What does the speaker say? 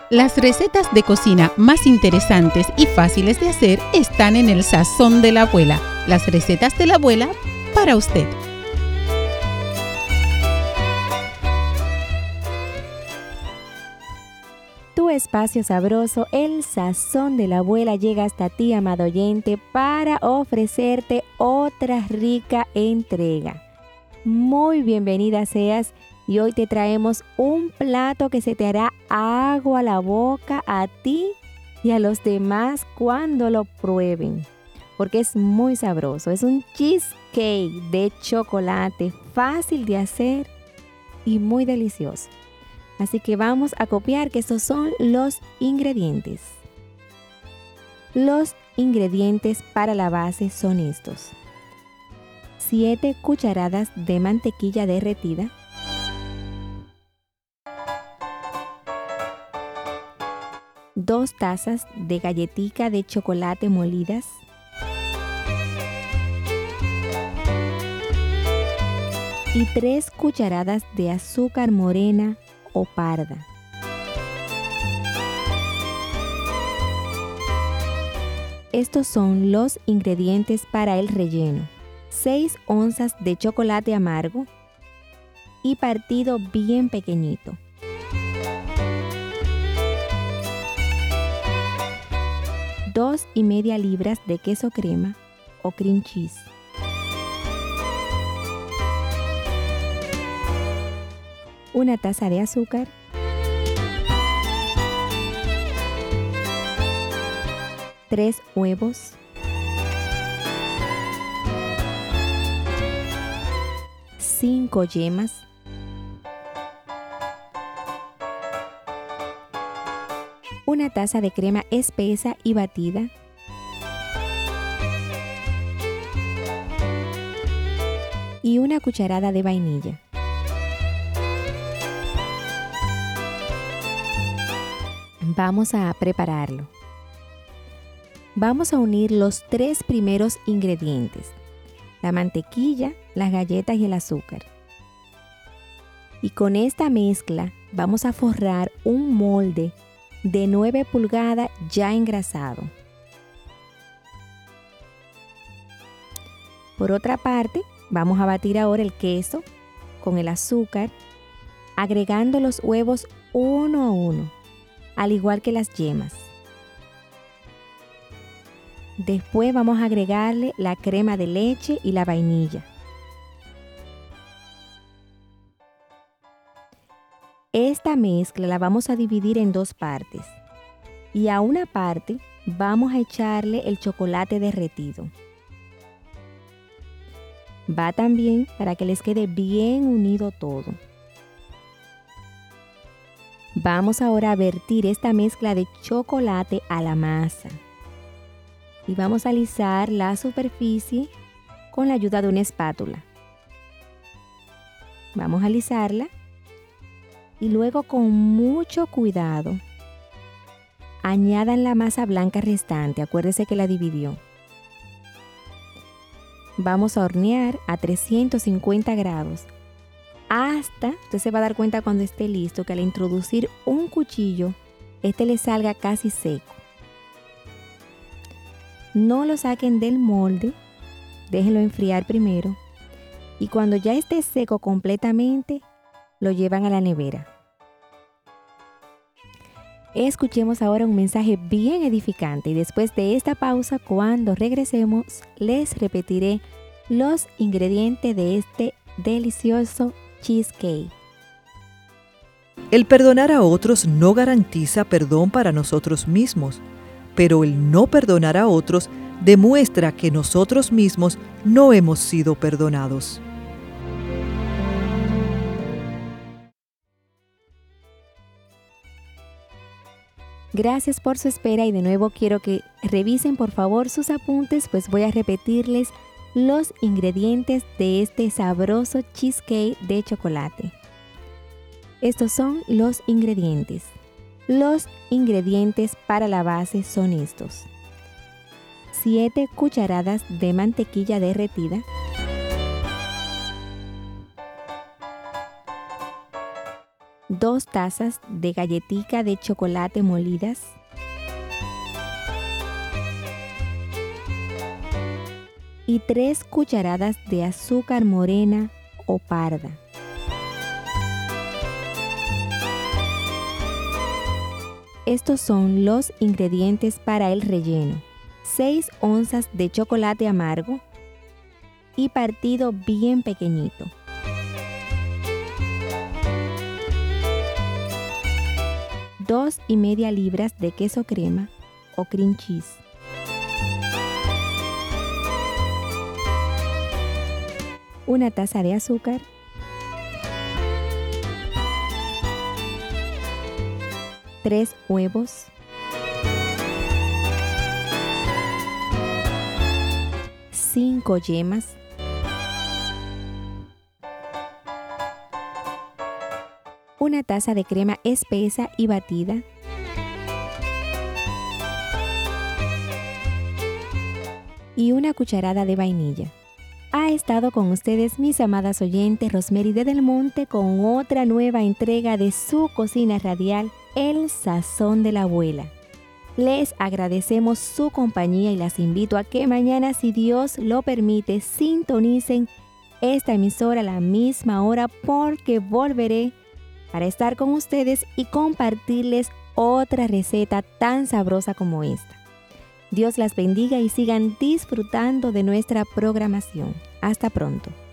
Las recetas de cocina más interesantes y fáciles de hacer están en el Sazón de la Abuela. Las recetas de la abuela para usted. Tu espacio sabroso, el Sazón de la Abuela, llega hasta ti, amado oyente, para ofrecerte otra rica entrega. Muy bienvenida seas y hoy te traemos un plato que se te hará agua a la boca a ti y a los demás cuando lo prueben, porque es muy sabroso. Es un cheesecake de chocolate, fácil de hacer y muy delicioso. Así que vamos a copiar que estos son los ingredientes. Los ingredientes para la base son estos: 7 cucharadas de mantequilla derretida, 2 tazas de galletica de chocolate molidas, 3 cucharadas de azúcar morena o parda. Estos son los ingredientes para el relleno: 6 onzas de chocolate amargo y partido bien pequeñito, 2,5 libras de queso crema o cream cheese, 1 taza de azúcar, 3 huevos, 5 yemas, 1 taza de crema espesa y batida, y 1 cucharada de vainilla. Vamos a prepararlo. Vamos a unir los 3 primeros ingredientes: la mantequilla, las galletas y el azúcar. Y con esta mezcla vamos a forrar un molde de 9 pulgadas ya engrasado. Por otra parte, vamos a batir ahora el queso con el azúcar, agregando los huevos uno a uno, al igual que las yemas. Después vamos a agregarle la crema de leche y la vainilla. Esta mezcla la vamos a dividir en 2 partes y a una parte vamos a echarle el chocolate derretido. Va también para que les quede bien unido todo. Vamos ahora a vertir esta mezcla de chocolate a la masa y vamos a alisar la superficie con la ayuda de una espátula. Vamos a alisarla y luego, con mucho cuidado, añadan la masa blanca restante. Acuérdese que la dividió. Vamos a hornear a 350 grados hasta, usted se va a dar cuenta cuando esté listo, que al introducir un cuchillo, este le salga casi seco. No lo saquen del molde, déjenlo enfriar primero y cuando ya esté seco completamente, lo llevan a la nevera. Escuchemos ahora un mensaje bien edificante y después de esta pausa, cuando regresemos, les repetiré los ingredientes de este delicioso cheesecake. El perdonar a otros no garantiza perdón para nosotros mismos, pero el no perdonar a otros demuestra que nosotros mismos no hemos sido perdonados. Gracias por su espera y de nuevo quiero que revisen por favor sus apuntes, pues voy a repetirles los ingredientes de este sabroso cheesecake de chocolate. Estos son los ingredientes. Los ingredientes para la base son estos: 7 cucharadas de mantequilla derretida, 2 tazas de galletica de chocolate molidas, y 3 cucharadas de azúcar morena o parda. Estos son los ingredientes para el relleno: 6 onzas de chocolate amargo y partido bien pequeñito, 2,5 libras de queso crema o cream cheese, 1 taza de azúcar, 3 huevos, 5 yemas, 1 taza de crema espesa y batida, y 1 cucharada de vainilla. Ha estado con ustedes, mis amadas oyentes, Rosemary de Del Monte, con otra nueva entrega de su cocina radial, El Sazón de la Abuela. Les agradecemos su compañía y las invito a que mañana, si Dios lo permite, sintonicen esta emisora a la misma hora, porque volveré para estar con ustedes y compartirles otra receta tan sabrosa como esta. Dios las bendiga y sigan disfrutando de nuestra programación. Hasta pronto.